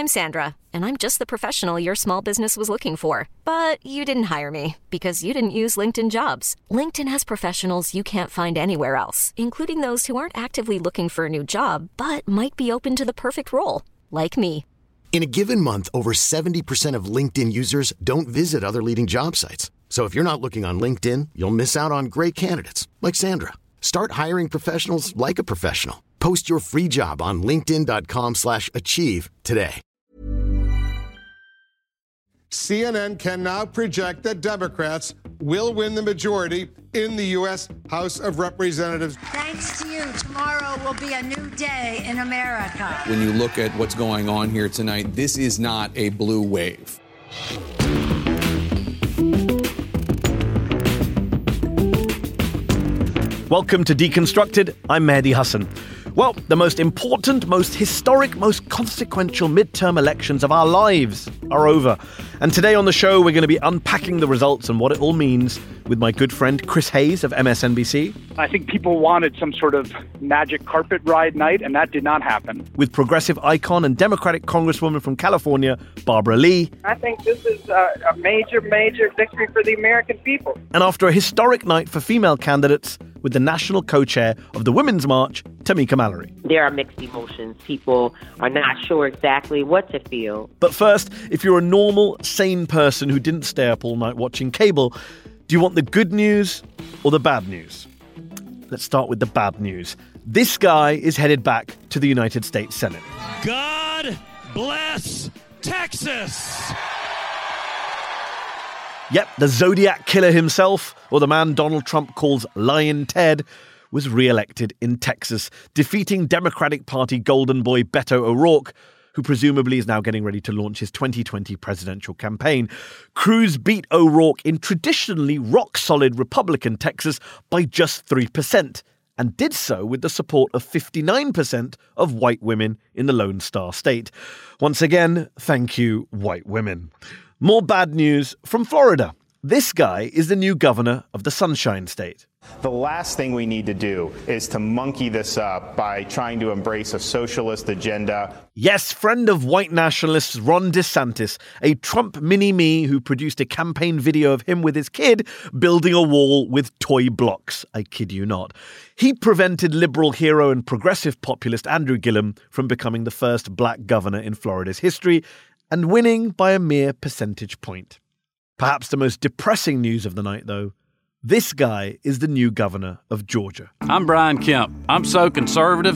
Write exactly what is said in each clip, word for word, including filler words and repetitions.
I'm Sandra, and I'm just the professional your small business was looking for. But you didn't hire me because you didn't use LinkedIn Jobs. LinkedIn has professionals you can't find anywhere else, including those who aren't actively looking for a new job, but might be open to the perfect role, like me. In a given month, over seventy percent of LinkedIn users don't visit other leading job sites. So if you're not looking on LinkedIn, you'll miss out on great candidates like Sandra. Start hiring professionals like a professional. Post your free job on linkedin.com slash achieve today. C N N can now project that Democrats will win the majority in the U S House of Representatives. Thanks to you, tomorrow will be a new day in America. When you look at what's going on here tonight, this is not a blue wave. Welcome to Deconstructed. I'm Mehdi Hasan. Well, the most important, most historic, most consequential midterm elections of our lives are over. And today on the show, we're going to be unpacking the results and what it all means with my good friend Chris Hayes of M S N B C. I think people wanted some sort of magic carpet ride night, and that did not happen. With progressive icon and Democratic Congresswoman from California, Barbara Lee. I think this is a, a major, major victory for the American people. And after a historic night for female candidates, with the national co-chair of the Women's March, Tamika Mallory. There are mixed emotions. People are not sure exactly what to feel. But first, if you're a normal, sane person who didn't stay up all night watching cable, do you want the good news or the bad news? Let's start with the bad news. This guy is headed back to the United States Senate. God bless Texas! Yep, the Zodiac killer himself, or the man Donald Trump calls Lyin' Ted, was re-elected in Texas, defeating Democratic Party golden boy Beto O'Rourke, who presumably is now getting ready to launch his twenty twenty presidential campaign. Cruz beat O'Rourke in traditionally rock-solid Republican Texas by just three percent, and did so with the support of fifty-nine percent of white women in the Lone Star State. Once again, thank you, white women. More bad news from Florida. This guy is the new governor of the Sunshine State. The last thing we need to do is to monkey this up by trying to embrace a socialist agenda. Yes, friend of white nationalists Ron DeSantis, a Trump mini-me who produced a campaign video of him with his kid building a wall with toy blocks. I kid you not. He prevented liberal hero and progressive populist Andrew Gillum from becoming the first black governor in Florida's history, and winning by a mere percentage point. Perhaps the most depressing news of the night, though, this guy is the new governor of Georgia. I'm Brian Kemp. I'm so conservative,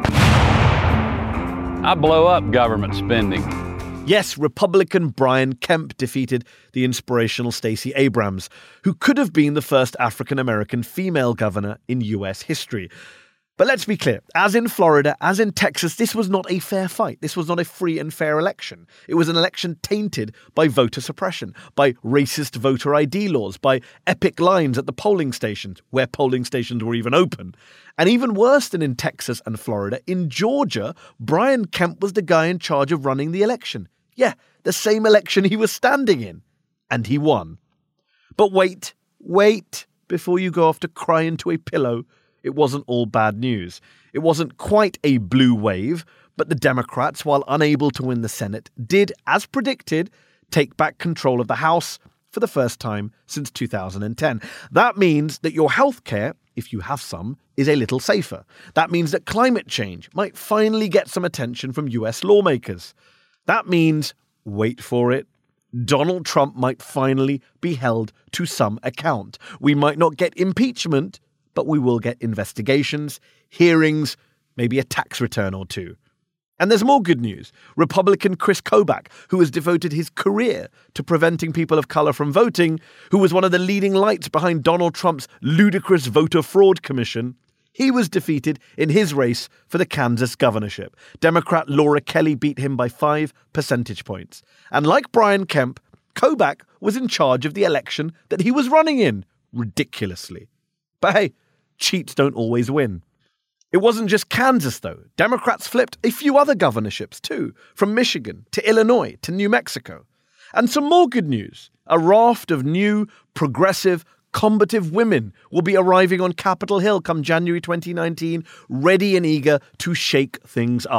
I blow up government spending. Yes, Republican Brian Kemp defeated the inspirational Stacey Abrams, who could have been the first African-American female governor in U S history. But let's be clear, as in Florida, as in Texas, this was not a fair fight. This was not a free and fair election. It was an election tainted by voter suppression, by racist voter I D laws, by epic lines at the polling stations, where polling stations were even open. And even worse than in Texas and Florida, in Georgia, Brian Kemp was the guy in charge of running the election. Yeah, the same election he was standing in. And he won. But wait, wait, before you go off to cry into a pillow. It wasn't all bad news. It wasn't quite a blue wave, but the Democrats, while unable to win the Senate, did, as predicted, take back control of the House for the first time since two thousand ten. That means that your health care, if you have some, is a little safer. That means that climate change might finally get some attention from U S lawmakers. That means, wait for it, Donald Trump might finally be held to some account. We might not get impeachment, but we will get investigations, hearings, maybe a tax return or two. And there's more good news. Republican Chris Kobach, who has devoted his career to preventing people of color from voting, who was one of the leading lights behind Donald Trump's ludicrous voter fraud commission, he was defeated in his race for the Kansas governorship. Democrat Laura Kelly beat him by five percentage points. And like Brian Kemp, Kobach was in charge of the election that he was running in, ridiculously. But hey, cheats don't always win. It wasn't just Kansas, though. Democrats flipped a few other governorships, too, from Michigan to Illinois to New Mexico. And some more good news. A raft of new, progressive, combative women will be arriving on Capitol Hill come January twenty nineteen, ready and eager to shake things up.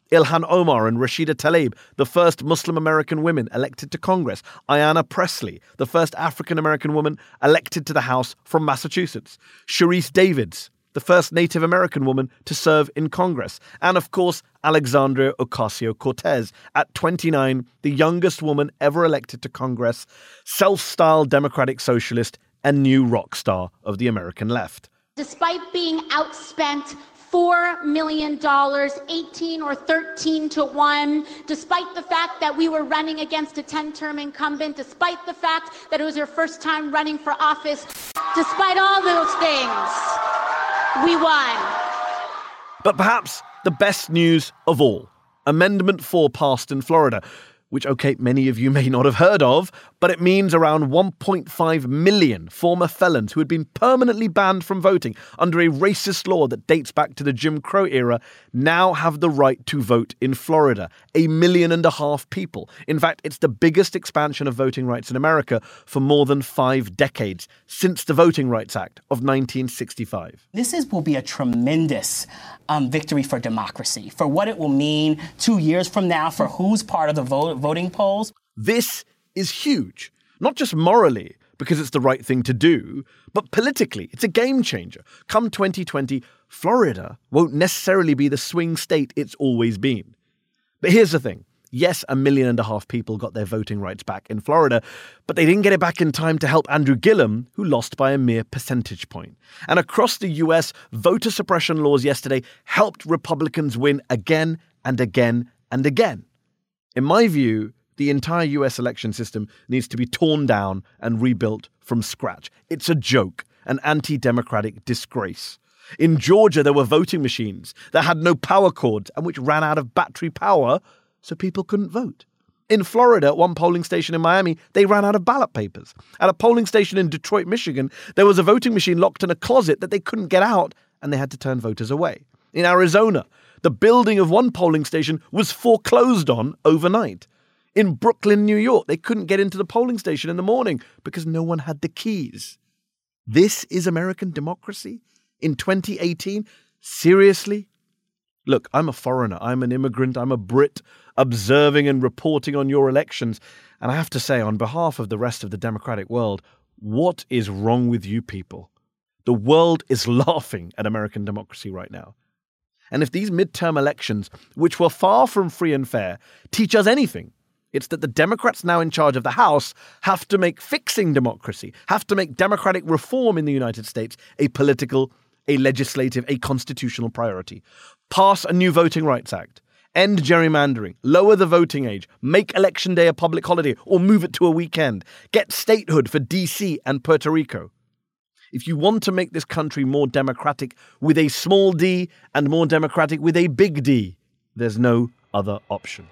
Ilhan Omar and Rashida Tlaib, the first Muslim-American women elected to Congress. Ayanna Pressley, the first African-American woman elected to the House from Massachusetts. Sharice Davids, the first Native American woman to serve in Congress. And of course, Alexandria Ocasio-Cortez, at twenty-nine, the youngest woman ever elected to Congress, self-styled democratic socialist and new rock star of the American left. Despite being outspent four million dollars, eighteen or thirteen to one, despite the fact that we were running against a ten-term incumbent, despite the fact that it was her first time running for office, despite all those things, we won. But perhaps the best news of all, Amendment four passed in Florida, which, okay, many of you may not have heard of, but it means around one point five million former felons who had been permanently banned from voting under a racist law that dates back to the Jim Crow era now have the right to vote in Florida. A million and a half people. In fact, it's the biggest expansion of voting rights in America for more than five decades, since the Voting Rights Act of nineteen sixty-five. This is, will be a tremendous um, victory for democracy, for what it will mean two years from now, for who's part of the vote. voting polls. This is huge, not just morally, because it's the right thing to do, but politically. It's a game changer. Come twenty twenty, Florida won't necessarily be the swing state it's always been. But here's the thing. Yes, a million and a half people got their voting rights back in Florida, but they didn't get it back in time to help Andrew Gillum, who lost by a mere percentage point. And across the U S, voter suppression laws yesterday helped Republicans win again and again and again. In my view, the entire U S election system needs to be torn down and rebuilt from scratch. It's a joke, an anti-democratic disgrace. In Georgia, there were voting machines that had no power cords and which ran out of battery power, so people couldn't vote. In Florida, at one polling station in Miami, they ran out of ballot papers. At a polling station in Detroit, Michigan, there was a voting machine locked in a closet that they couldn't get out, and they had to turn voters away. In Arizona, the building of one polling station was foreclosed on overnight. In Brooklyn, New York, they couldn't get into the polling station in the morning because no one had the keys. This is American democracy in twenty eighteen? Seriously? Look, I'm a foreigner. I'm an immigrant. I'm a Brit observing and reporting on your elections. And I have to say, on behalf of the rest of the democratic world, what is wrong with you people? The world is laughing at American democracy right now. And if these midterm elections, which were far from free and fair, teach us anything, it's that the Democrats now in charge of the House have to make fixing democracy, have to make democratic reform in the United States a political, a legislative, a constitutional priority. Pass a new Voting Rights Act, end gerrymandering, lower the voting age, make Election Day a public holiday or move it to a weekend, get statehood for D C and Puerto Rico. If you want to make this country more democratic with a small d and more democratic with a big D, there's no other option.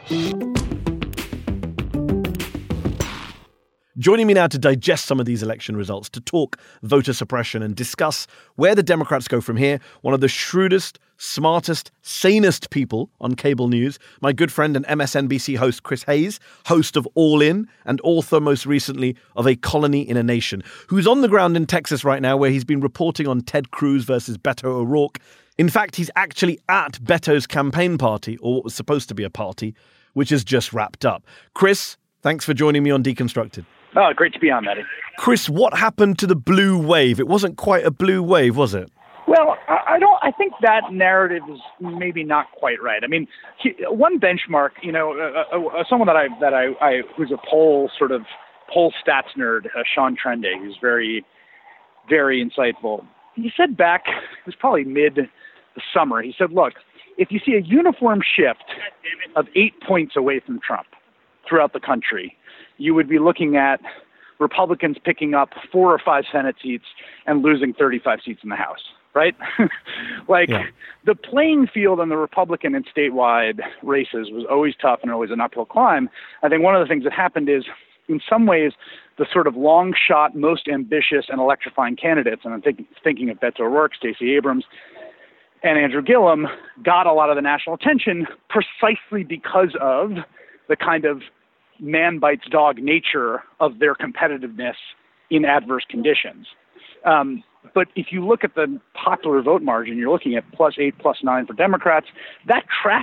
Joining me now to digest some of these election results, to talk voter suppression and discuss where the Democrats go from here, one of the shrewdest, smartest, sanest people on cable news, my good friend and M S N B C host Chris Hayes, host of All In and author most recently of A Colony in a Nation, who's on the ground in Texas right now where he's been reporting on Ted Cruz versus Beto O'Rourke. In fact, he's actually at Beto's campaign party, or what was supposed to be a party, which has just wrapped up. Chris, thanks for joining me on Deconstructed. Oh, great to be on, Matty. Chris, what happened to the blue wave? It wasn't quite a blue wave, was it? Well, I don't. I think that narrative is maybe not quite right. I mean, one benchmark, you know, uh, uh, someone that I that I, I who's a poll sort of poll stats nerd, uh, Sean Trende, who's very, very insightful. He said back, it was probably mid the summer. He said, "Look, if you see a uniform shift of eight points away from Trump throughout the country, you would be looking at Republicans picking up four or five Senate seats and losing thirty-five seats in the House." Right? like yeah. The playing field on the Republican and statewide races was always tough and always an uphill climb. I think one of the things that happened is, in some ways, the sort of long shot, most ambitious and electrifying candidates, and I'm think, thinking of Beto O'Rourke, Stacey Abrams, and Andrew Gillum, got a lot of the national attention precisely because of the kind of man bites dog nature of their competitiveness in adverse conditions. Um, But if you look at the popular vote margin, you're looking at plus eight, plus nine for Democrats. That tracks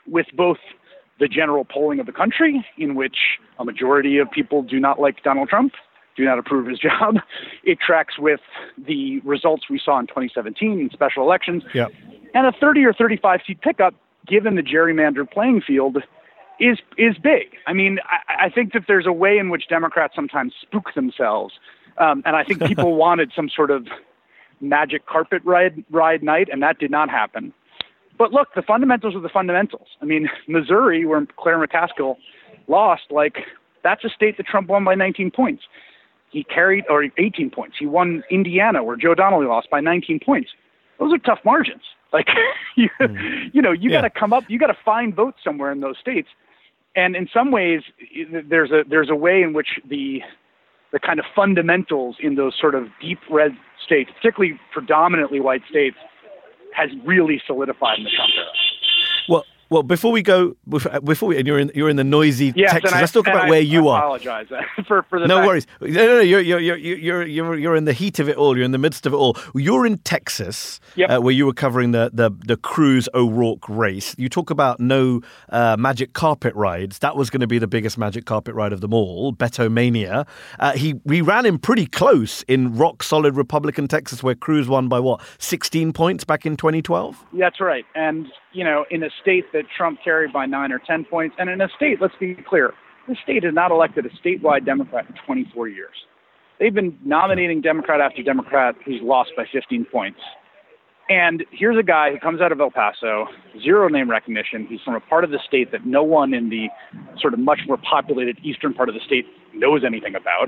with both the general polling of the country, in which a majority of people do not like Donald Trump, do not approve of his job. It tracks with the results we saw in twenty seventeen in special elections. Yep. And a thirty or thirty-five seat pickup, given the gerrymandered playing field, is is big. I mean, I, I think that there's a way in which Democrats sometimes spook themselves. Um, and I think people wanted some sort of magic carpet ride, ride night, and that did not happen. But look, the fundamentals are the fundamentals. I mean, Missouri, where Claire McCaskill lost, like, that's a state that Trump won by nineteen points. He carried, or eighteen points. He won Indiana, where Joe Donnelly lost by nineteen points. Those are tough margins. Like, you, mm. you know, you yeah. got to come up, you got to find votes somewhere in those states. And in some ways, there's a there's a way in which the the kind of fundamentals in those sort of deep red states, particularly predominantly white states, has really solidified in the Trump era. Well, well, before we go, before we, and you're in you're in the noisy yes, Texas. I, Let's talk about I, where you I are. Apologize for for the no fact. worries. No, no, no. You're you're you're you're you're you're in the heat of it all. You're in the midst of it all. You're in Texas, yep. uh, where you were covering the the the Cruz O'Rourke race. You talk about no uh, magic carpet rides. That was going to be the biggest magic carpet ride of them all. Beto Mania. Uh, he we ran him pretty close in rock solid Republican Texas, where Cruz won by what sixteen points back in twenty twelve. That's right, and you know, in a state that Trump carried by nine or ten points, and in a state, let's be clear, this state has not elected a statewide Democrat in twenty-four years. They've been nominating Democrat after Democrat who's lost by fifteen points. And here's a guy who comes out of El Paso, zero name recognition. He's from a part of the state that no one in the sort of much more populated eastern part of the state knows anything about.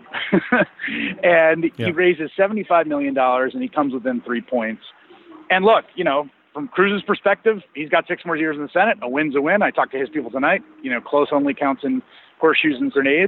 and yeah. he raises seventy-five million dollars, and he comes within three points. And look, you know, from Cruz's perspective, he's got six more years in the Senate. A win's a win. I talked to his people tonight. You know, close only counts in horseshoes and grenades.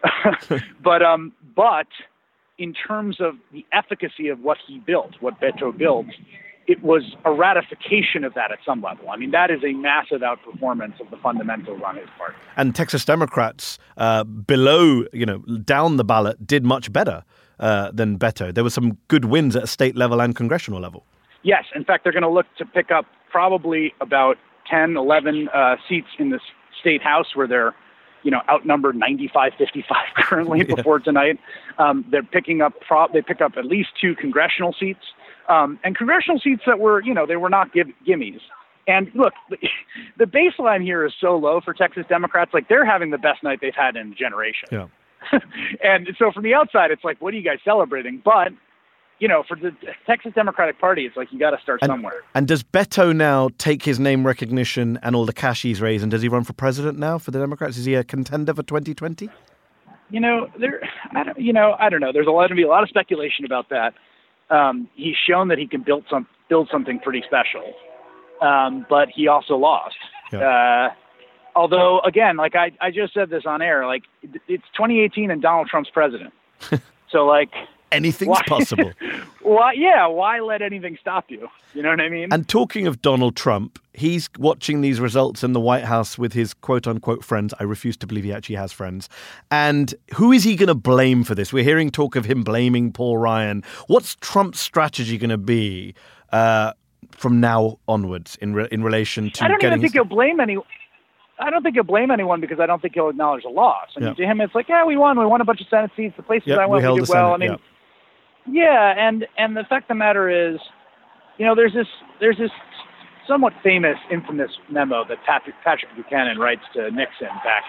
but um, but in terms of the efficacy of what he built, what Beto built, it was a ratification of that at some level. I mean, that is a massive outperformance of the fundamentals on his part. And Texas Democrats uh, below, you know, down the ballot did much better uh, than Beto. There were some good wins at a state level and congressional level. Yes. In fact, they're going to look to pick up probably about ten, eleven uh, seats in the state house where they're, you know, outnumbered ninety-five fifty-five currently yeah. before tonight. Um, they're picking up, pro- they pick up at least two congressional seats. Um, and congressional seats that were, you know, they were not give, gimmies. And look, the baseline here is so low for Texas Democrats. Like, they're having the best night they've had in a generation. Yeah. And so from the outside, it's like, what are you guys celebrating? But, you know, for the Texas Democratic Party, it's like, you got to start and, somewhere. And does Beto now take his name recognition and all the cash he's raised, and does he run for president now for the Democrats? Is he a contender for twenty twenty? You know, there, I don't, you know, I don't know. There's a lot to be a lot of speculation about that. Um, he's shown that he can build some build something pretty special, um, but he also lost. Yeah. Uh, although, again, like I, I just said this on air, like it's twenty eighteen and Donald Trump's president. So, like, anything's why, possible. Why? Yeah. Why let anything stop you? You know what I mean? And talking of Donald Trump, he's watching these results in the White House with his quote-unquote friends. I refuse to believe he actually has friends. And who is he going to blame for this? We're hearing talk of him blaming Paul Ryan. What's Trump's strategy going to be uh, from now onwards in re- in relation to? I don't getting even think his... he'll blame any. I don't think he'll blame anyone because I don't think he'll acknowledge a loss. I mean, yeah. to him, it's like, yeah, we won. We won a bunch of Senate seats. The places yep, I went, we, we did well. Senate, I mean, yeah. yeah, and and the fact of the matter is, you know, there's this there's this somewhat famous, infamous memo that Patrick, Patrick Buchanan writes to Nixon back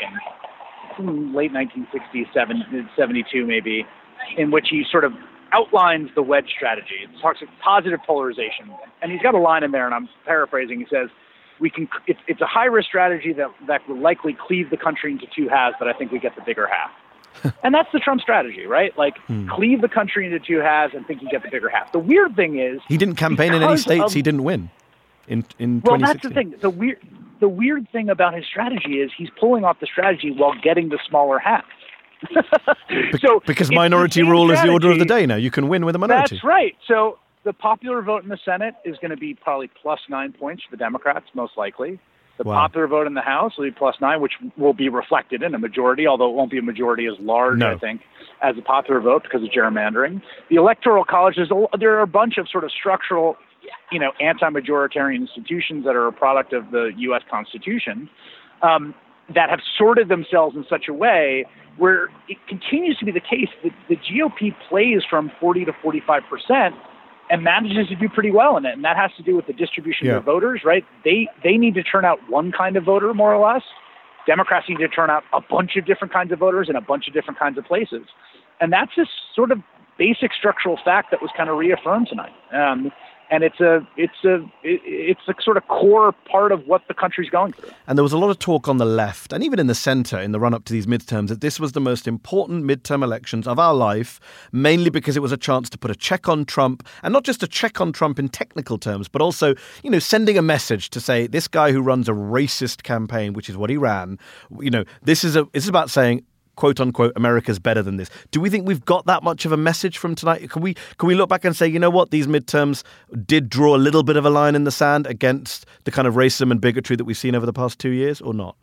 in late nineteen sixties, seventy-two maybe, in which he sort of outlines the wedge strategy. It talks about positive polarization, and he's got a line in there, and I'm paraphrasing. He says, "We can. It's, it's a high-risk strategy that that will likely cleave the country into two halves, but I think we get the bigger half." And that's the Trump strategy, right? Like, hmm. cleave the country into two halves and think you get the bigger half. The weird thing is, he didn't campaign in any states of, he didn't win in in well, that's the thing. The weird the weird thing about his strategy is he's pulling off the strategy while getting the smaller half. so because minority rule is the order of the day now. You can win with a minority. That's right. So the popular vote in the Senate is going to be probably plus nine points for the Democrats, most likely. The wow. popular vote in the House will be plus nine, which will be reflected in a majority, although it won't be a majority as large, no. I think, as the popular vote because of gerrymandering. The Electoral College, there's a, there are a bunch of sort of structural you know, anti-majoritarian institutions that are a product of the U S Constitution, um, that have sorted themselves in such a way where it continues to be the case that the G O P plays from forty to forty-five percent and manages to do pretty well in it. And that has to do with the distribution yeah. of voters, right? They they need to turn out one kind of voter, more or less. Democrats need to turn out a bunch of different kinds of voters in a bunch of different kinds of places. And that's this sort of basic structural fact that was kind of reaffirmed tonight. Um, and it's a it's a it, it's a sort of core part of what the country's going through. And there was a lot of talk on the left and even in the centre in the run-up to these midterms that this was the most important midterm elections of our life, mainly because it was a chance to put a check on Trump, and not just a check on Trump in technical terms, but also, you know, sending a message to say this guy who runs a racist campaign, which is what he ran, you know, this is a this is about saying, quote unquote, America's better than this. Do we think we've got that much of a message from tonight? Can we can we look back and say, you know what, these midterms did draw a little bit of a line in the sand against the kind of racism and bigotry that we've seen over the past two years, or not?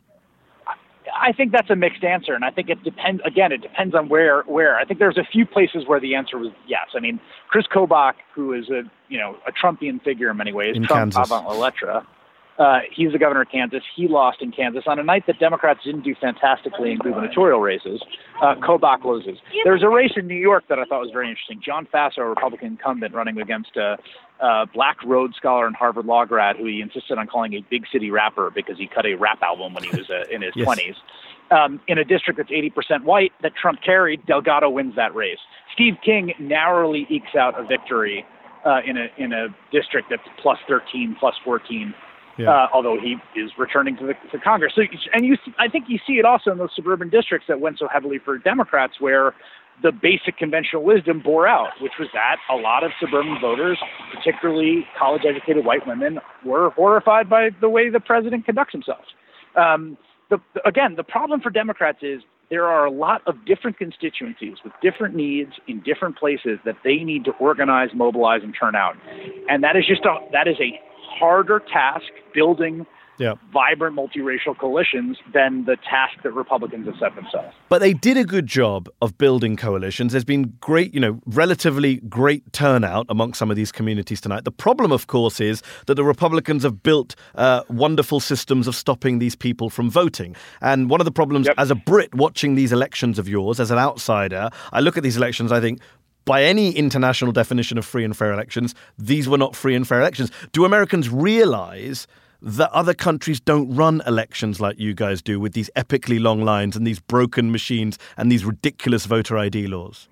I think that's a mixed answer, and I think it depends. Again, it depends on where. Where I think there's a few places where the answer was yes. I mean, Chris Kobach, who is a you know a Trumpian figure in many ways, in Trump Kansas. avant la lettre. Uh, he's the governor of Kansas. He lost in Kansas on a night that Democrats didn't do fantastically in gubernatorial races. Uh, Kobach loses. There's a race in New York that I thought was very interesting. John Faso, a Republican incumbent, running against a, a black Rhodes Scholar and Harvard Law grad who he insisted on calling a big city rapper because he cut a rap album when he was uh, in his yes. twenties. Um, in a district that's eighty percent white that Trump carried, Delgado wins that race. Steve King narrowly ekes out a victory uh, in a in a district that's plus thirteen, plus fourteen. Yeah. Uh, although he is returning to the to Congress. So, and you, I think you see it also in those suburban districts that went so heavily for Democrats, where the basic conventional wisdom bore out, which was that a lot of suburban voters, particularly college-educated white women, were horrified by the way the president conducts himself. Um, the, again, the problem for Democrats is there are a lot of different constituencies with different needs in different places that they need to organize, mobilize, and turn out. And that is just a, that is a harder task building yeah. vibrant multiracial coalitions than the task that Republicans have set themselves. But they did a good job of building coalitions. There's been great, you know, relatively great turnout amongst some of these communities tonight. The problem, of course, is that the Republicans have built uh, wonderful systems of stopping these people from voting. And one of the problems, yep. as a Brit watching these elections of yours, as an outsider, I look at these elections, I think, by any international definition of free and fair elections, these were not free and fair elections. Do Americans realize that other countries don't run elections like you guys do with these epically long lines and these broken machines and these ridiculous voter I D laws?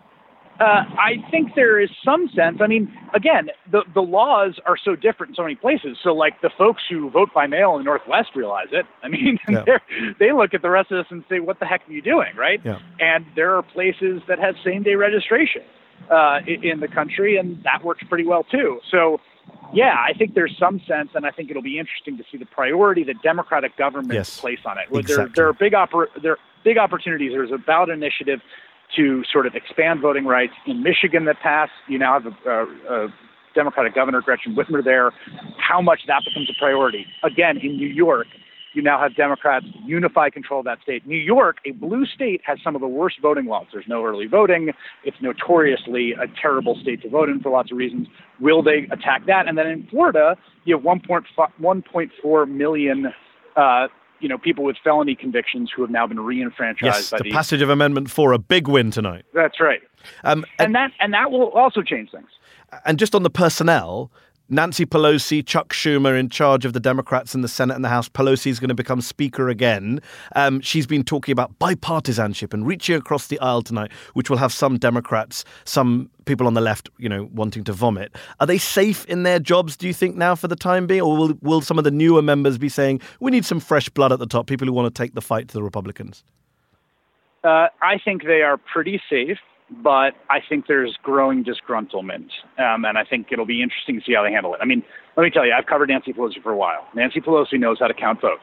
Uh, I think there is some sense. I mean, again, the, the laws are so different in so many places. So, like, the folks who vote by mail in the Northwest realize it. I mean, yeah. they look at the rest of us and say, what the heck are you doing, right? Yeah. And there are places that have same-day registration uh, in, in the country, and that works pretty well, too. So, yeah, I think there's some sense, and I think it'll be interesting to see the priority that Democratic governments yes, place on it. Exactly. There, there, are big oper- there are big opportunities. There's a ballot initiative to sort of expand voting rights. In Michigan that passed, you now have a, a, a Democratic governor, Gretchen Whitmer, there. How much that becomes a priority. Again, in New York, you now have Democrats unify control of that state. New York, a blue state, has some of the worst voting laws. There's no early voting. It's notoriously a terrible state to vote in for lots of reasons. Will they attack that? And then in Florida, you have one point four million uh, you know, people with felony convictions who have now been reenfranchised. Yes, by the the passage of Amendment four, a big win tonight. That's right. Um, and, and that and that will also change things. And just on the personnel, Nancy Pelosi, Chuck Schumer in charge of the Democrats in the Senate and the House. Pelosi is going to become Speaker again. Um, she's been talking about bipartisanship and reaching across the aisle tonight, which will have some Democrats, some people on the left, you know, wanting to vomit. Are they safe in their jobs, do you think, now for the time being? Or will, will some of the newer members be saying, we need some fresh blood at the top, people who want to take the fight to the Republicans? Uh, I think they are pretty safe. But I think there's growing disgruntlement, um, and I think it'll be interesting to see how they handle it. I mean, let me tell you, I've covered Nancy Pelosi for a while. Nancy Pelosi knows how to count votes.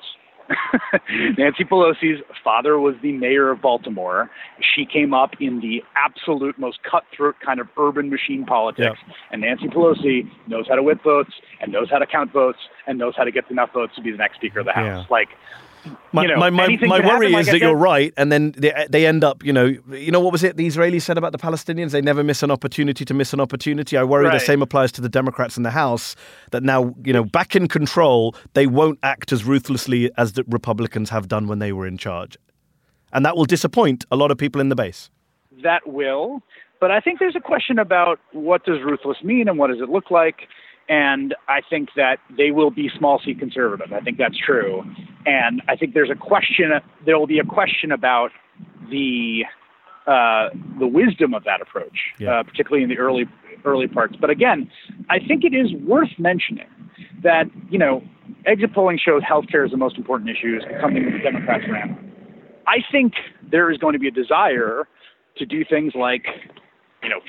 Nancy Pelosi's father was the mayor of Baltimore. She came up in the absolute most cutthroat kind of urban machine politics, yeah. and Nancy Pelosi knows how to whip votes and knows how to count votes and knows how to get enough votes to be the next Speaker of the House. Yeah. Like, My, you know, my, my, my worry happen, is like that I you're said. right, and then they, they end up, you know, you know what was it the Israelis said about the Palestinians? They never miss an opportunity to miss an opportunity. I worry Right. the same applies to the Democrats in the House, that now, you know, back in control, they won't act as ruthlessly as the Republicans have done when they were in charge. And that will disappoint a lot of people in the base. That will. But I think there's a question about what does ruthless mean and what does it look like. And I think that they will be small C conservative. I think that's true. And I think there's a question, there will be a question about the uh, the wisdom of that approach, Yeah. uh, particularly in the early early parts. But again, I think it is worth mentioning that, you know, exit polling shows healthcare is the most important issue, is something that the Democrats ran. I think there is going to be a desire to do things like, you know,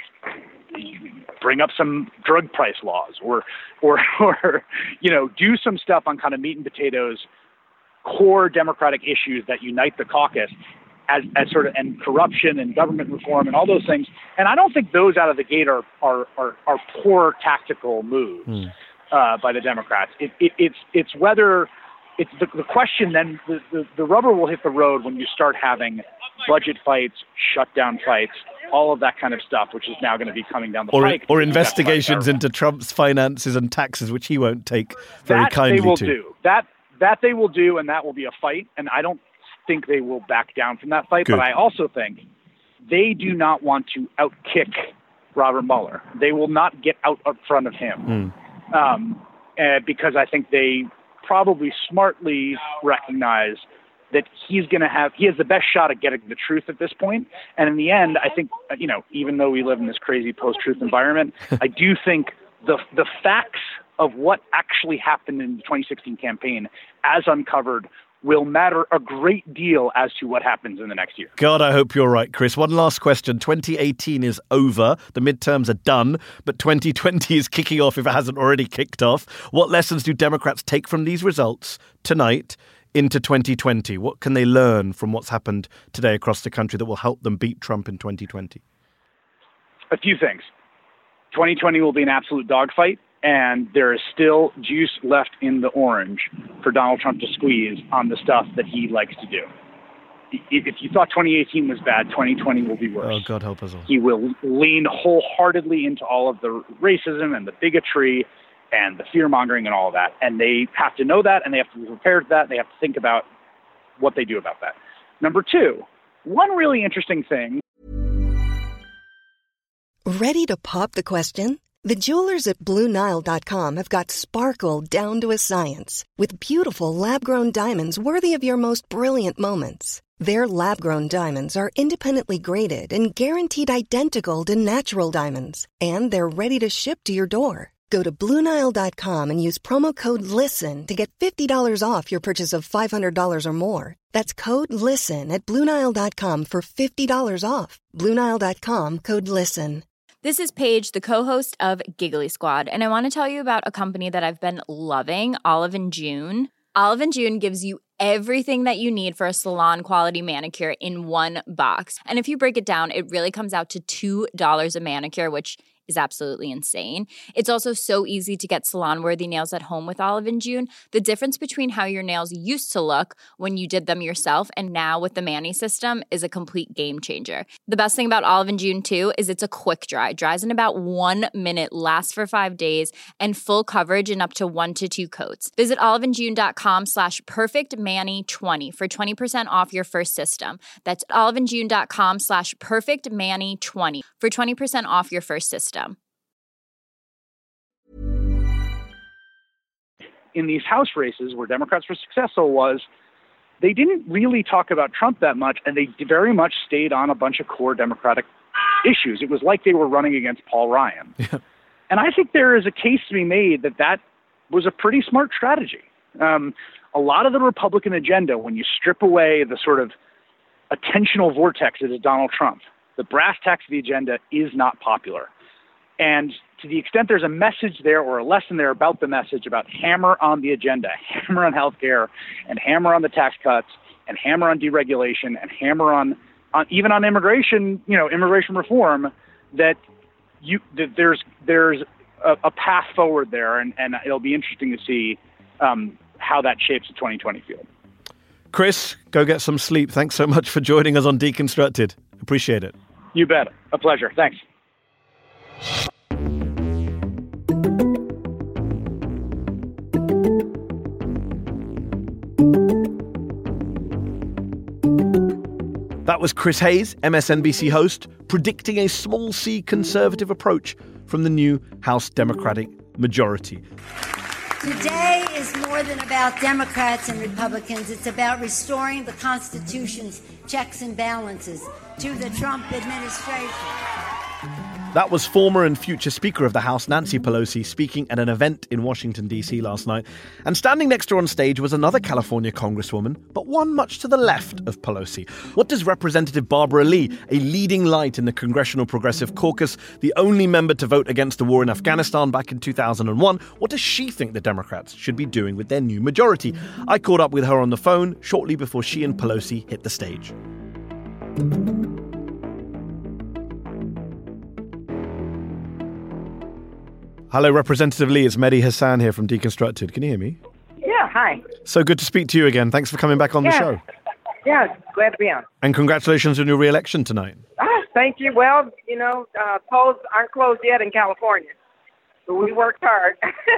bring up some drug price laws or, or, or, you know, do some stuff on kind of meat and potatoes, core Democratic issues that unite the caucus as, as sort of, and corruption and government reform and all those things. And I don't think those out of the gate are, are, are, are poor tactical moves mm. uh, by the Democrats. It, it, it's, it's whether it's the, the question then the, the, the rubber will hit the road when you start having budget fights, shutdown fights, all of that kind of stuff, which is now going to be coming down the or, pike. Or investigations into Trump's finances and taxes, which he won't take very that kindly they will to. do. That that they will do, and that will be a fight. And I don't think they will back down from that fight. Good. But I also think they do not want to outkick Robert Mueller. They will not get out up front of him mm. um, uh, because I think they probably smartly recognize that he's going to have, he has the best shot at getting the truth at this point. And in the end, I think, you know, even though we live in this crazy post-truth environment, I do think the the facts of what actually happened in the twenty sixteen campaign as uncovered will matter a great deal as to what happens in the next year. God, I hope you're right, Chris. One last question. twenty eighteen is over. The midterms are done, but twenty twenty is kicking off if it hasn't already kicked off. What lessons do Democrats take from these results tonight into twenty twenty? What can they learn from what's happened today across the country that will help them beat Trump in twenty twenty? A few things. twenty twenty will be an absolute dogfight, and there is still juice left in the orange for Donald Trump to squeeze on the stuff that he likes to do. If you thought twenty eighteen was bad, twenty twenty will be worse. Oh, God help us all. He will lean wholeheartedly into all of the racism and the bigotry and the fear-mongering and all of that. And they have to know that, and they have to be prepared for that. They have to think about what they do about that. Number two, one really interesting thing. Ready to pop the question? The jewelers at Blue Nile dot com have got sparkle down to a science with beautiful lab-grown diamonds worthy of your most brilliant moments. Their lab-grown diamonds are independently graded and guaranteed identical to natural diamonds, and they're ready to ship to your door. Go to Blue Nile dot com and use promo code LISTEN to get fifty dollars off your purchase of five hundred dollars or more. That's code LISTEN at Blue Nile dot com for fifty dollars off. Blue Nile dot com, code LISTEN. This is Paige, the co-host of Giggly Squad, and I want to tell you about a company that I've been loving, Olive and June. Olive and June gives you everything that you need for a salon-quality manicure in one box. And if you break it down, it really comes out to two dollars a manicure, which is absolutely insane. It's also so easy to get salon-worthy nails at home with Olive and June. The difference between how your nails used to look when you did them yourself and now with the Mani system is a complete game changer. The best thing about Olive and June, too, is it's a quick dry. Dries in about one minute, lasts for five days, and full coverage in up to one to two coats. Visit oliveandjune.com slash perfectmani20 for twenty percent off your first system. That's oliveandjune.com slash perfectmani20 for twenty percent off your first system. In these House races where Democrats were successful was they didn't really talk about Trump that much, and they very much stayed on a bunch of core Democratic issues. It was like they were running against Paul Ryan. Yeah. And I think there is a case to be made that that was a pretty smart strategy. Um, a lot of the Republican agenda, when you strip away the sort of attentional vortex that is Donald Trump, the brass tacks of the agenda is not popular. And to the extent there's a message there or a lesson there about the message about hammer on the agenda, hammer on healthcare, and hammer on the tax cuts, and hammer on deregulation, and hammer on, on even on immigration, you know, immigration reform, that you that there's there's a, a path forward there, and, and it'll be interesting to see um, how that shapes the twenty twenty field. Chris, go get some sleep. Thanks so much for joining us on Deconstructed. Appreciate it. You bet. A pleasure. Thanks. That was Chris Hayes, M S N B C host, predicting a small C conservative approach from the new House Democratic majority. Today is more than about Democrats and Republicans. It's about restoring the Constitution's checks and balances to the Trump administration. That was former and future Speaker of the House, Nancy Pelosi, speaking at an event in Washington, D C last night. And standing next to her on stage was another California congresswoman, but one much to the left of Pelosi. What does Representative Barbara Lee, a leading light in the Congressional Progressive Caucus, the only member to vote against the war in Afghanistan back in two thousand one, what does she think the Democrats should be doing with their new majority? I caught up with her on the phone shortly before she and Pelosi hit the stage. Hello, Representative Lee. It's Mehdi Hassan here from Deconstructed. Can you hear me? Yeah, hi. So good to speak to you again. Thanks for coming back on yeah. the show. Yeah, glad to be on. And congratulations on your re-election tonight. Ah, thank you. Well, you know, uh, polls aren't closed yet in California, but we worked hard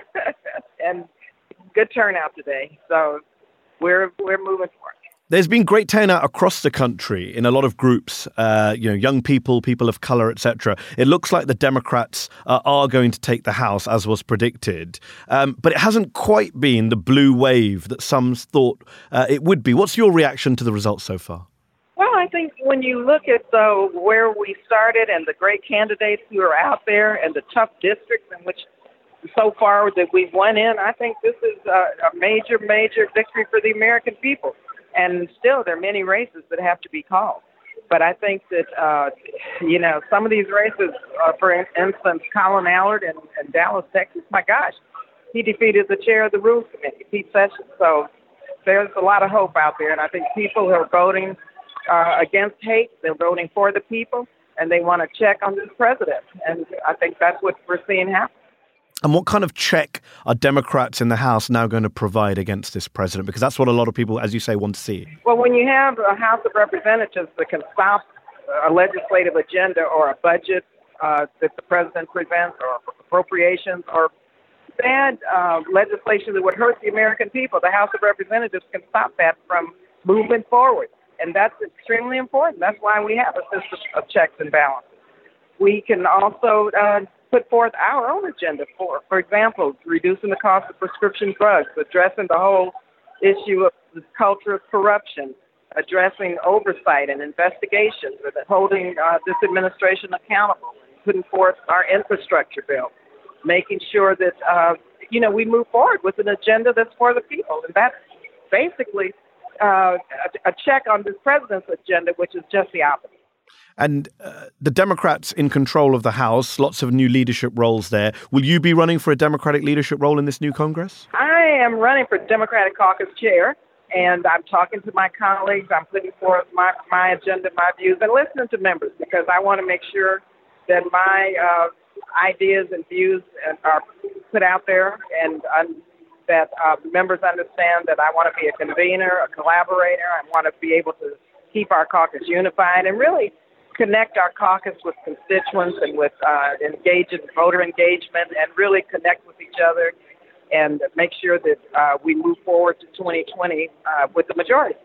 and good turnout today. So we're we're moving forward. There's been great turnout across the country in a lot of groups, uh, you know, young people, people of color, et cetera. It looks like the Democrats uh, are going to take the House, as was predicted. Um, but it hasn't quite been the blue wave that some thought uh, it would be. What's your reaction to the results so far? Well, I think when you look at uh, where we started and the great candidates who are out there and the tough districts in which so far that we've won in, I think this is a, a major, major victory for the American people. And still, there are many races that have to be called. But I think that, uh, you know, some of these races, uh, for instance, Colin Allard in, in Dallas, Texas, my gosh, he defeated the chair of the Rules Committee, Pete Sessions. So there's a lot of hope out there. And I think people are voting uh, against hate. They're voting for the people, and they want to check on this president. And I think that's what we're seeing happen. And what kind of check are Democrats in the House now going to provide against this president? Because that's what a lot of people, as you say, want to see. Well, when you have a House of Representatives that can stop a legislative agenda or a budget uh, that the president presents or appropriations or bad uh, legislation that would hurt the American people, the House of Representatives can stop that from moving forward. And that's extremely important. That's why we have a system of checks and balances. We can also uh, put forth our own agenda for, for example, reducing the cost of prescription drugs, addressing the whole issue of the culture of corruption, addressing oversight and investigations, and holding uh, this administration accountable, and putting forth our infrastructure bill, making sure that, uh, you know, we move forward with an agenda that's for the people. And that's basically uh, a, a check on this president's agenda, which is just the opposite. And uh, the Democrats in control of the House, lots of new leadership roles there. Will you be running for a Democratic leadership role in this new Congress? I am running for Democratic Caucus Chair, and I'm talking to my colleagues. I'm putting forth my, my agenda, my views, and listening to members because I want to make sure that my uh, ideas and views are put out there and um, that uh, members understand that I want to be a convener, a collaborator. I want to be able to keep our caucus unified and really connect our caucus with constituents and with uh, engage in voter engagement and really connect with each other and make sure that uh, we move forward to twenty twenty uh, with the majority.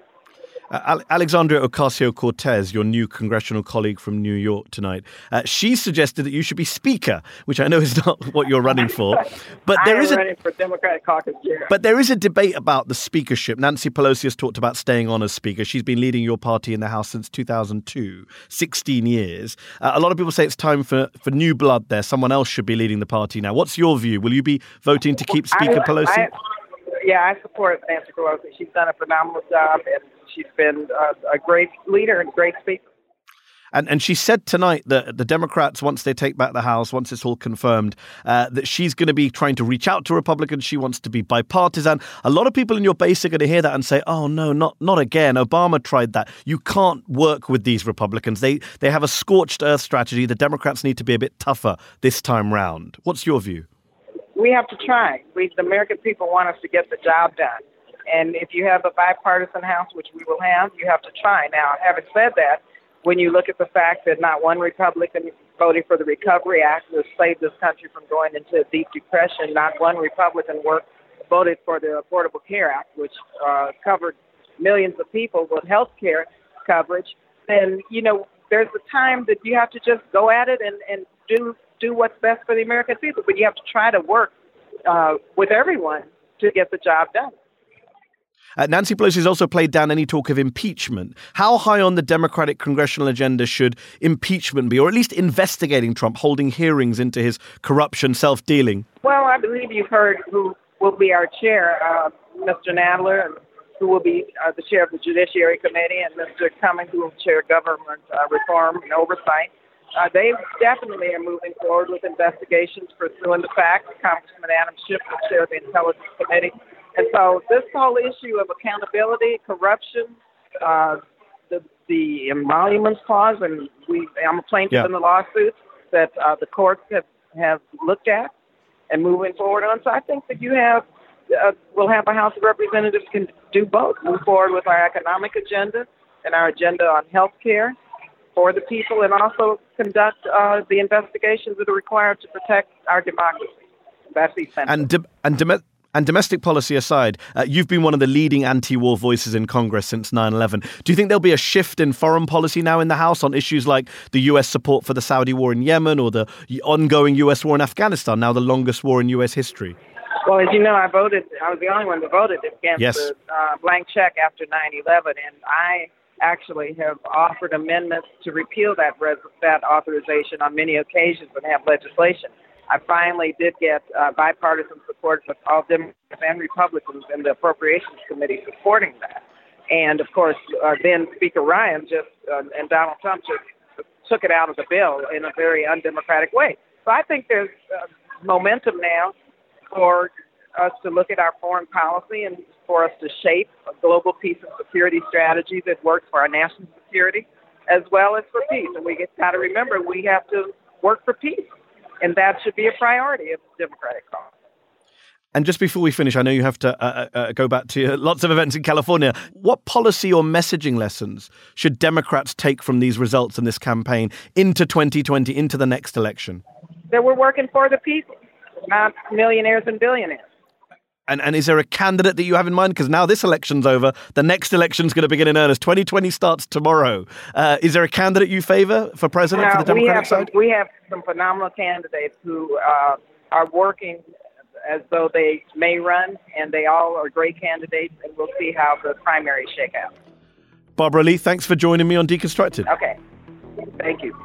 Uh, Alexandria Ocasio-Cortez, your new congressional colleague from New York tonight, uh, she suggested that you should be Speaker, which I know is not what you're running for. But there I am is a, running for Democratic Caucus Chair. But there is a debate about the speakership. Nancy Pelosi has talked about staying on as Speaker. She's been leading your party in the House since two thousand two, sixteen years. Uh, a lot of people say it's time for, for new blood there. Someone else should be leading the party now. What's your view? Will you be voting to keep Speaker I, Pelosi? I, yeah, I support Nancy Pelosi. She's done a phenomenal job, and she's been uh, a great leader and great speaker. And and she said tonight that the Democrats, once they take back the House, once it's all confirmed, uh, that she's going to be trying to reach out to Republicans. She wants to be bipartisan. A lot of people in your base are going to hear that and say, oh, no, not not again. Obama tried that. You can't work with these Republicans. They they have a scorched earth strategy. The Democrats need to be a bit tougher this time round. What's your view? We have to try. We, the American people want us to get the job done. And if you have a bipartisan House, which we will have, you have to try. Now, having said that, when you look at the fact that not one Republican voted for the Recovery Act, which saved this country from going into a deep depression, not one Republican worked, voted for the Affordable Care Act, which uh, covered millions of people with health care coverage, then, you know, there's a time that you have to just go at it and, and do do what's best for the American people. But you have to try to work uh, with everyone to get the job done. Uh, Nancy Pelosi has also played down any talk of impeachment. How high on the Democratic congressional agenda should impeachment be, or at least investigating Trump, holding hearings into his corruption, self-dealing? Well, I believe you've heard who will be our chair, uh, Mister Nadler, who will be uh, the chair of the Judiciary Committee, and Mister Cummings, who will chair government uh, reform and oversight. Uh, they definitely are moving forward with investigations pursuing the facts. Congressman Adam Schiff will chair the Intelligence Committee. And so this whole issue of accountability, corruption, uh, the, the emoluments clause, and we, I'm a plaintiff yeah. in the lawsuits that uh, the courts have, have looked at and moving forward on. So I think that you have, uh, we'll have a House of Representatives can do both, move forward with our economic agenda and our agenda on health care for the people, and also conduct uh, the investigations that are required to protect our democracy. That's essential. And, de- and dom- And domestic policy aside, uh, you've been one of the leading anti-war voices in Congress since nine eleven. Do you think there'll be a shift in foreign policy now in the House on issues like the U S support for the Saudi war in Yemen or the ongoing U S war in Afghanistan, now the longest war in U S history? Well, as you know, I voted, I was the only one that voted against yes. the uh, blank check after nine eleven, and I actually have offered amendments to repeal that res- that authorization on many occasions and have legislation. I finally did get uh, bipartisan support with all Democrats and Republicans in the Appropriations Committee supporting that. And, of course, uh, then Speaker Ryan just uh, and Donald Trump just took it out of the bill in a very undemocratic way. So I think there's uh, momentum now for us to look at our foreign policy and for us to shape a global peace and security strategy that works for our national security as well as for peace. And we got to remember we have to work for peace. And that should be a priority of the Democratic cause. And just before we finish, I know you have to uh, uh, go back to uh, lots of events in California. What policy or messaging lessons should Democrats take from these results in this campaign into twenty twenty, into the next election? That we're working for the people, not millionaires and billionaires. And and is there a candidate that you have in mind? Because now this election's over, the next election's going to begin in earnest. twenty twenty starts tomorrow. Uh, is there a candidate you favor for president now, for the Democratic we have side? Some, we have some phenomenal candidates who uh, are working as though they may run, and they all are great candidates, and we'll see how the primaries shake out. Barbara Lee, thanks for joining me on Deconstructed. Okay. Thank you.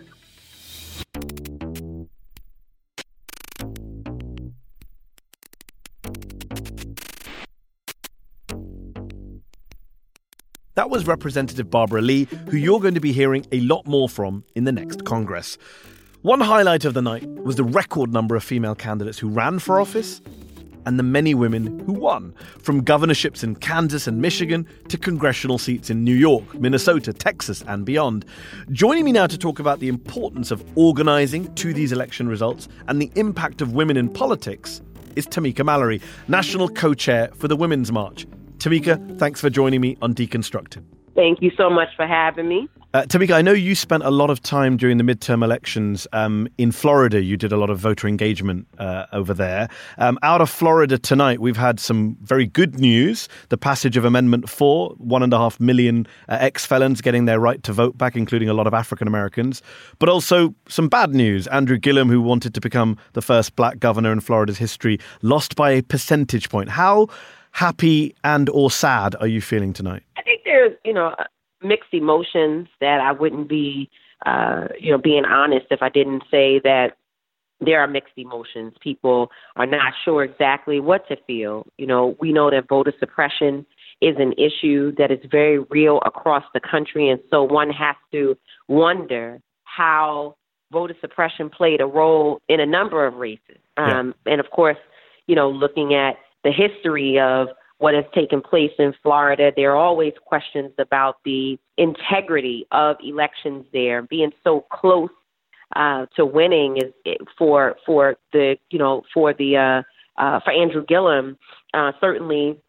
That was Representative Barbara Lee, who you're going to be hearing a lot more from in the next Congress. One highlight of the night was the record number of female candidates who ran for office and the many women who won, from governorships in Kansas and Michigan to congressional seats in New York, Minnesota, Texas, and beyond. Joining me now to talk about the importance of organizing to these election results and the impact of women in politics is Tamika Mallory, National Co-Chair for the Women's March. Tamika, thanks for joining me on Deconstructed. Thank you so much for having me. Uh, Tamika, I know you spent a lot of time during the midterm elections um, in Florida. You did a lot of voter engagement uh, over there. Um, out of Florida tonight, we've had some very good news. The passage of Amendment four, one and a half million uh, ex-felons getting their right to vote back, including a lot of African Americans. But also some bad news. Andrew Gillum, who wanted to become the first black governor in Florida's history, lost by a percentage point. How happy and or sad are you feeling tonight? I think there's, you know, mixed emotions that I wouldn't be, uh, you know, being honest if I didn't say that there are mixed emotions. People are not sure exactly what to feel. You know, we know that voter suppression is an issue that is very real across the country. And so one has to wonder how voter suppression played a role in a number of races. Um, yeah. And of course, you know, looking at the history of what has taken place in Florida, there are always questions about the integrity of elections there. Being so close uh, to winning is for for the you know for the uh, uh, for Andrew Gillum uh, certainly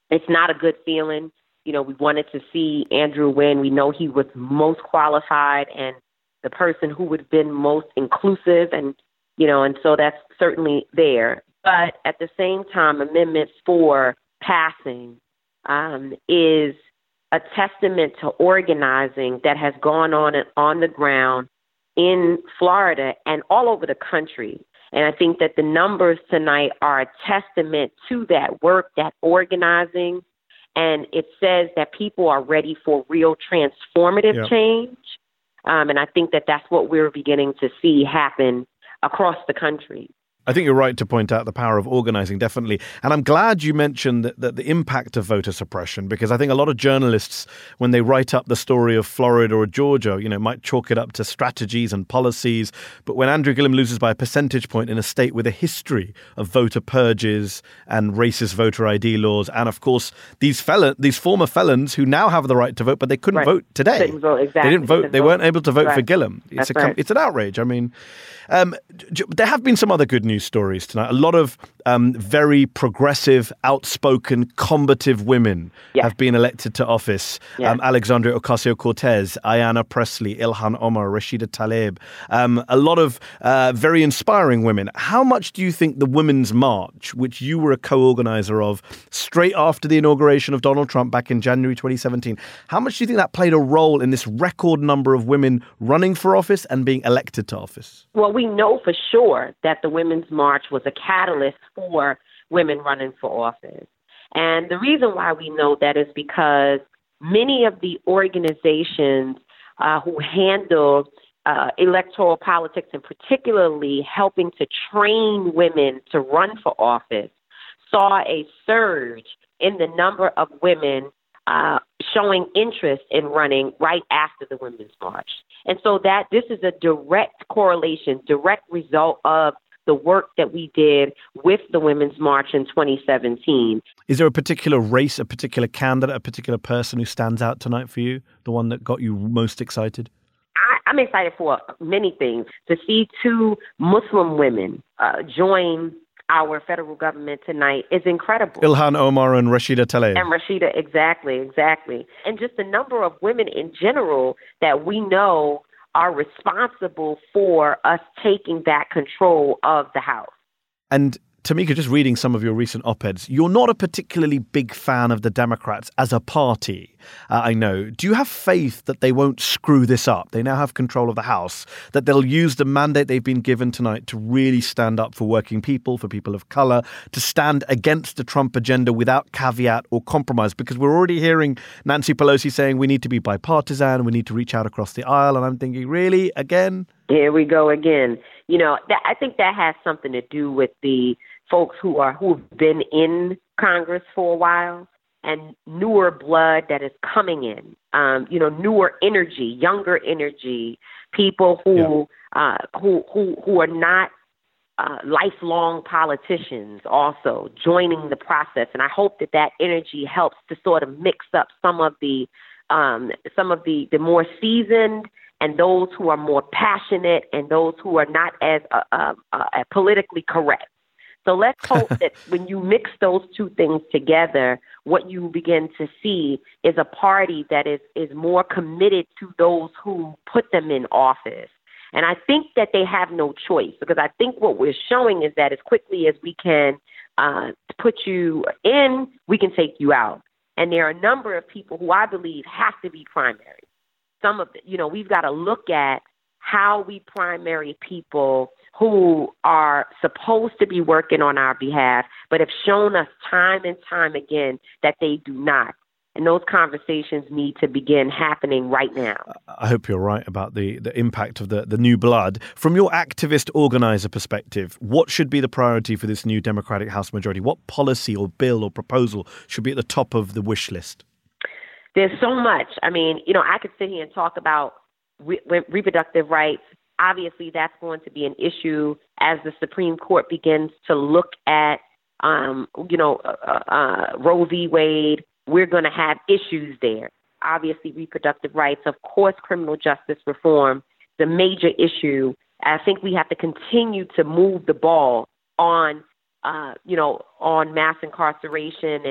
it's not a good feeling. You know, we wanted to see Andrew win. We know he was most qualified and the person who would have been most inclusive, and, you know, and so that's certainly there. But at the same time, Amendment four passing um, is a testament to organizing that has gone on on the ground in Florida and all over the country. And I think that the numbers tonight are a testament to that work, that organizing. And it says that people are ready for real transformative Yeah. change. Um, and I think that that's what we're beginning to see happen across the country. I think you're right to point out the power of organizing, definitely. And I'm glad you mentioned that, that the impact of voter suppression, because I think a lot of journalists, when they write up the story of Florida or Georgia, you know, might chalk it up to strategies and policies. But when Andrew Gillum loses by a percentage point in a state with a history of voter purges and racist voter I D laws, and of course, these felon, these former felons who now have the right to vote, but they couldn't Right. vote today. Couldn't vote, exactly. They didn't vote. Couldn't They vote. weren't able to vote Right. for Gillum. It's That's a, com- right. it's an outrage. I mean, um, j- there have been some other good news stories tonight. A lot of um, very progressive, outspoken, combative women Yeah. have been elected to office. Yeah. Um, Alexandria Ocasio-Cortez, Ayanna Pressley, Ilhan Omar, Rashida Tlaib. Um, a lot of uh, very inspiring women. How much do you think the Women's March, which you were a co-organizer of straight after the inauguration of Donald Trump back in January twenty seventeen, how much do you think that played a role in this record number of women running for office and being elected to office? Well, we know for sure that the Women's March was a catalyst for women running for office. And the reason why we know that is because many of the organizations uh, who handle uh, electoral politics, and particularly helping to train women to run for office, saw a surge in the number of women uh, showing interest in running right after the Women's March. And so that this is a direct correlation, direct result of the work that we did with the Women's March in twenty seventeen. Is there a particular race, a particular candidate, a particular person who stands out tonight for you? The one that got you most excited? I, I'm excited for many things. To see two Muslim women uh, join our federal government tonight is incredible. Ilhan Omar and Rashida Tlaib. And Rashida, exactly, exactly. And just the number of women in general that we know are responsible for us taking back control of the House. And Tamika, just reading some of your recent op-eds, you're not a particularly big fan of the Democrats as a party, uh, I know. Do you have faith that they won't screw this up? They now have control of the House, that they'll use the mandate they've been given tonight to really stand up for working people, for people of color, to stand against the Trump agenda without caveat or compromise? Because we're already hearing Nancy Pelosi saying we need to be bipartisan, we need to reach out across the aisle. And I'm thinking, really, again? Here we go again. You know, that, I think that has something to do with the folks who are who've been in Congress for a while and newer blood that is coming in. Um, you know, newer energy, younger energy, people who yeah. uh, who who who are not uh, lifelong politicians, also joining the process. And I hope that that energy helps to sort of mix up some of the um, some of the the more seasoned and those who are more passionate and those who are not as uh, uh, uh, politically correct. So let's hope that when you mix those two things together, what you begin to see is a party that is, is more committed to those who put them in office. And I think that they have no choice, because I think what we're showing is that as quickly as we can uh, put you in, we can take you out. And there are a number of people who I believe have to be primary. Some of the, you know, we've got to look at how we primary people who are supposed to be working on our behalf, but have shown us time and time again that they do not. And those conversations need to begin happening right now. I hope you're right about the, the impact of the, the new blood. From your activist organizer perspective, what should be the priority for this new Democratic House majority? What policy or bill or proposal should be at the top of the wish list? There's so much. I mean, you know, I could sit here and talk about re- reproductive rights. Obviously, that's going to be an issue as the Supreme Court begins to look at, um, you know, uh, uh, Roe v. Wade. We're going to have issues there. Obviously, reproductive rights, of course, criminal justice reform, the major issue. I think we have to continue to move the ball on, uh, you know, on mass incarceration and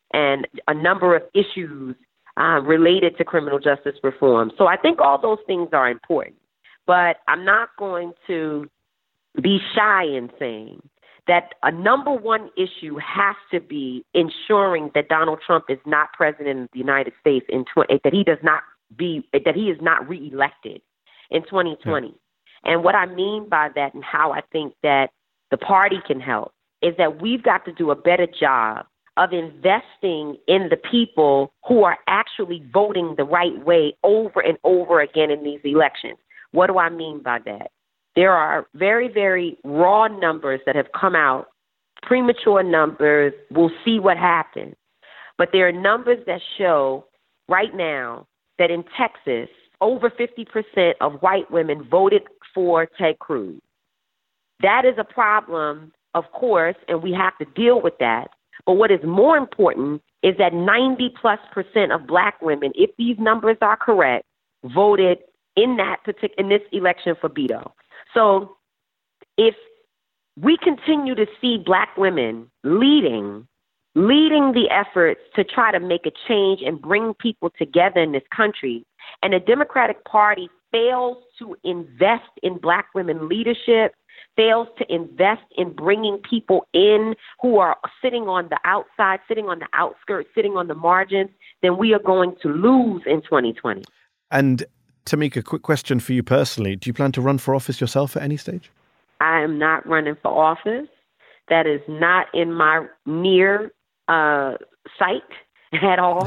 and a number of issues uh, related to criminal justice reform. So I think all those things are important. But I'm not going to be shy in saying that a number one issue has to be ensuring that Donald Trump is not president of the United States in twenty that he does not be that he is not reelected in twenty twenty. Yeah. And what I mean by that and how I think that the party can help is that we've got to do a better job of investing in the people who are actually voting the right way over and over again in these elections. What do I mean by that? There are very, very raw numbers that have come out, premature numbers. We'll see what happens. But there are numbers that show right now that in Texas, over fifty percent of white women voted for Ted Cruz. That is a problem, of course, and we have to deal with that. But what is more important is that ninety plus percent of black women, if these numbers are correct, voted in that particular in this election for Beto. So if we continue to see black women leading, leading the efforts to try to make a change and bring people together in this country, and the Democratic Party fails to invest in black women leadership, fails to invest in bringing people in who are sitting on the outside, sitting on the outskirts, sitting on the margins, then we are going to lose in twenty twenty. And Tamika, quick question for you personally. Do you plan to run for office yourself at any stage? I am not running for office. That is not in my near uh, sight at all.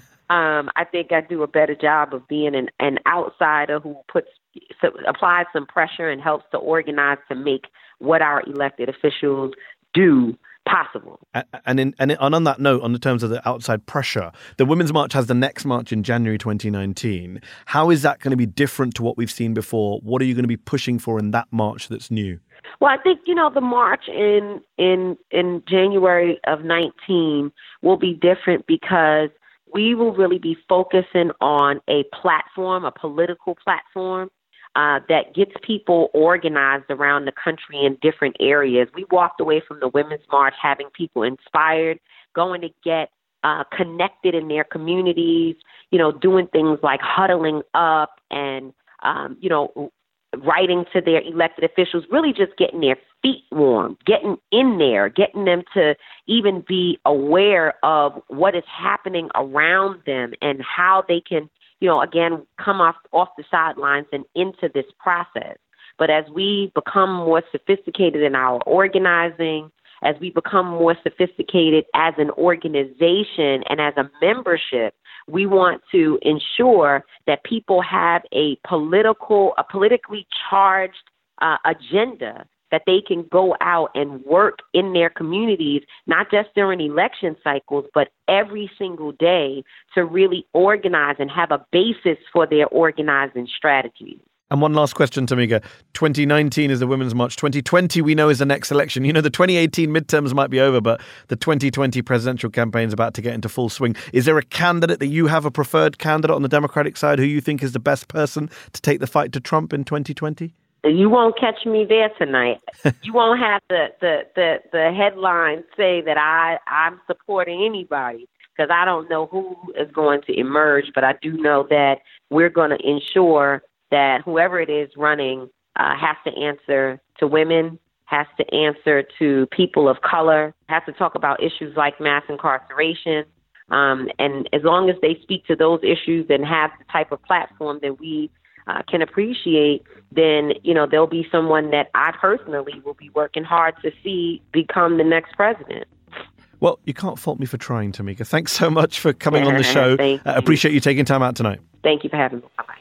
um, I think I do a better job of being an, an outsider who puts so, applies some pressure and helps to organize to make what our elected officials do possible. And in, and on that note, on the terms of the outside pressure, the Women's March has the next march in January twenty nineteen. How is that going to be different to what we've seen before? What are you going to be pushing for in that march that's new? Well, I think, you know, the march in in in January of nineteen will be different because we will really be focusing on a platform, a political platform, Uh, that gets people organized around the country in different areas. We walked away from the Women's March having people inspired, going to get uh, connected in their communities, you know, doing things like huddling up and, um, you know, writing to their elected officials, really just getting their feet warm, getting in there, getting them to even be aware of what is happening around them and how they can, you know, again, come off, off the sidelines and into this process. But as we become more sophisticated in our organizing, as we become more sophisticated as an organization and as a membership, we want to ensure that people have a political, a politically charged uh, agenda that they can go out and work in their communities, not just during election cycles, but every single day to really organize and have a basis for their organizing strategies. And one last question, Tamika. twenty nineteen is the Women's March. twenty twenty, we know, is the next election. You know, the twenty eighteen midterms might be over, but the twenty twenty presidential campaign is about to get into full swing. Is there a candidate that you have, a preferred candidate on the Democratic side, who you think is the best person to take the fight to Trump in twenty twenty? You won't catch me there tonight. You won't have the, the, the, the headlines say that I, I'm supporting anybody because I don't know who is going to emerge. But I do know that we're going to ensure that whoever it is running uh, has to answer to women, has to answer to people of color, has to talk about issues like mass incarceration. Um, and as long as they speak to those issues and have the type of platform that we Uh, can appreciate, then, you know, there'll be someone that I personally will be working hard to see become the next president. Well, you can't fault me for trying, Tamika. Thanks so much for coming on the show. I uh, appreciate you taking time out tonight. Thank you for having me. Bye-bye.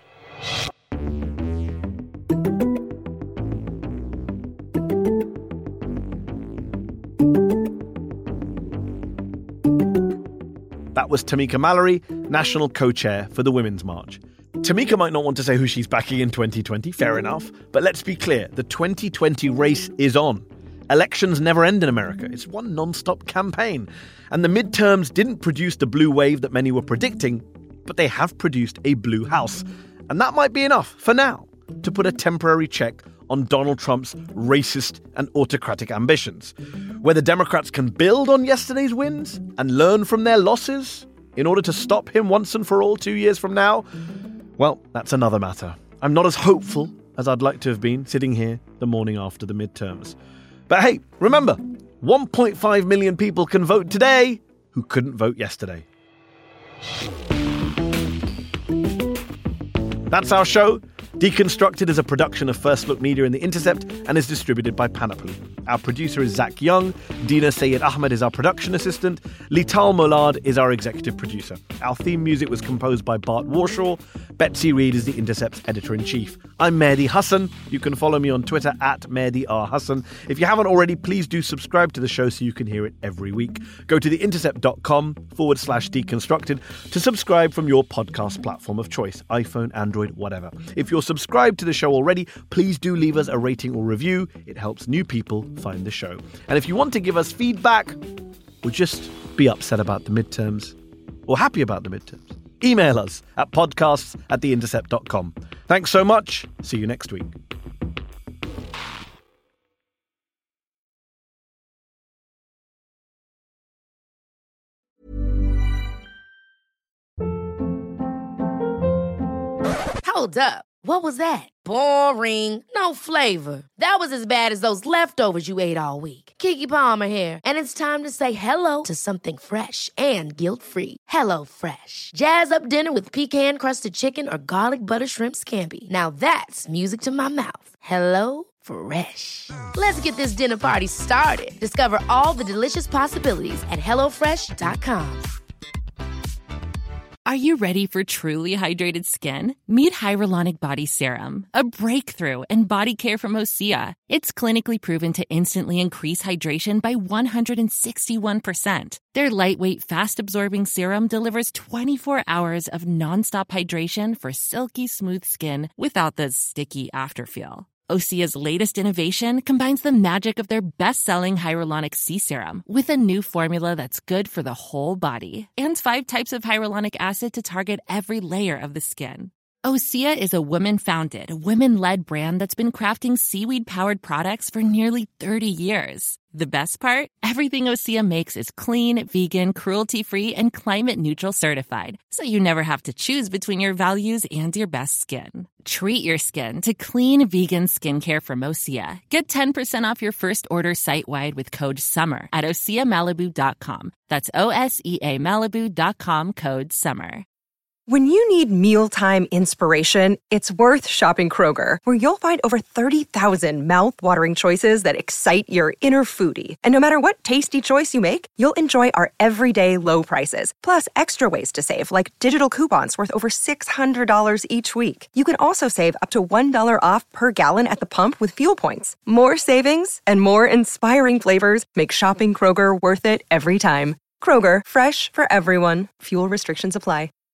That was Tamika Mallory, National Co-Chair for the Women's March. Tamika might not want to say who she's backing in twenty twenty, fair enough, but let's be clear, the twenty twenty race is on. Elections never end in America. It's one non-stop campaign. And the midterms didn't produce the blue wave that many were predicting, but they have produced a blue house. And that might be enough, for now, to put a temporary check on Donald Trump's racist and autocratic ambitions. Whether Democrats can build on yesterday's wins and learn from their losses in order to stop him once and for all two years from now, well, that's another matter. I'm not as hopeful as I'd like to have been sitting here the morning after the midterms. But hey, remember, one point five million people can vote today who couldn't vote yesterday. That's our show. Deconstructed is a production of First Look Media and The Intercept and is distributed by Panoply. Our producer is Zach Young. Dina Sayed Ahmed is our production assistant. Lital Molad is our executive producer. Our theme music was composed by Bart Warshaw. Betsy Reed is The Intercept's editor-in-chief. I'm Mehdi Hassan. You can follow me on Twitter at Mehdi R. Hassan. If you haven't already, please do subscribe to the show so you can hear it every week. Go to theintercept.com forward slash deconstructed to subscribe from your podcast platform of choice, iPhone, Android, whatever. If you're subscribed to the show already, please do leave us a rating or review. It helps new people find the show. And if you want to give us feedback or just be upset about the midterms or happy about the midterms, email us at podcasts at theintercept dot com. Thanks so much. See you next week. Hold up. What was that? Boring. No flavor. That was as bad as those leftovers you ate all week. Keke Palmer here. And it's time to say hello to something fresh and guilt-free. Hello Fresh. Jazz up dinner with pecan-crusted chicken or garlic butter shrimp scampi. Now that's music to my mouth. Hello Fresh. Let's get this dinner party started. Discover all the delicious possibilities at hello fresh dot com. Are you ready for truly hydrated skin? Meet Hyaluronic Body Serum, a breakthrough in body care from Osea. It's clinically proven to instantly increase hydration by one hundred sixty-one percent. Their lightweight, fast-absorbing serum delivers twenty-four hours of nonstop hydration for silky smooth skin without the sticky afterfeel. Osea's latest innovation combines the magic of their best-selling Hyaluronic C Serum with a new formula that's good for the whole body and five types of hyaluronic acid to target every layer of the skin. Osea is a women-founded, women-led brand that's been crafting seaweed-powered products for nearly thirty years. The best part? Everything Osea makes is clean, vegan, cruelty-free, and climate-neutral certified, so you never have to choose between your values and your best skin. Treat your skin to clean, vegan skincare from Osea. Get ten percent off your first order site-wide with code SUMMER at osea malibu dot com. That's O S E A Malibu dot com, code SUMMER. When you need mealtime inspiration, it's worth shopping Kroger, where you'll find over thirty thousand mouth-watering choices that excite your inner foodie. And no matter what tasty choice you make, you'll enjoy our everyday low prices, plus extra ways to save, like digital coupons worth over six hundred dollars each week. You can also save up to one dollar off per gallon at the pump with fuel points. More savings and more inspiring flavors make shopping Kroger worth it every time. Kroger, fresh for everyone. Fuel restrictions apply.